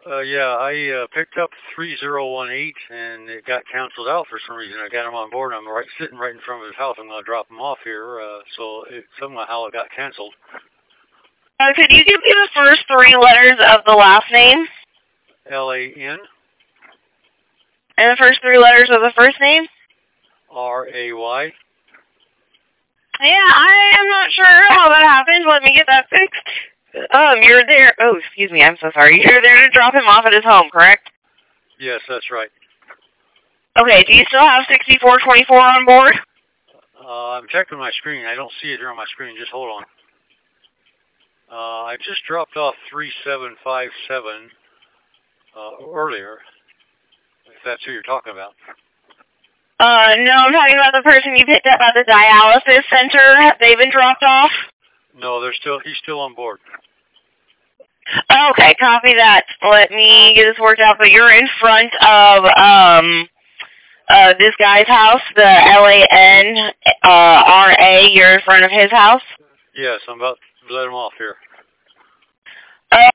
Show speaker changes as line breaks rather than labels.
Yeah, I picked up 3018 and it got canceled out for some reason. I got him on board and I'm sitting right in front of his house. I'm going to drop him off here, somehow it got canceled.
Could you give me the first three letters of the last name?
L-A-N.
And the first three letters of the first name?
R-A-Y.
Yeah, I am not sure how that happened. Let me get that fixed. You're there. Oh, excuse me. I'm so sorry. You're there to drop him off at his home, correct?
Yes, that's right.
Okay. Do you still have 6424 on board?
I'm checking my screen. I don't see it here on my screen. Just hold on. I just dropped off 3757 earlier. If that's who you're talking about.
No, I'm talking about the person you picked up at the dialysis center. Have they been dropped off?
No, he's still on board.
Okay, copy that. Let me get this worked out. But you're in front of this guy's house, the LANRA. You're in front of his house?
Yes, I'm about to let him off here.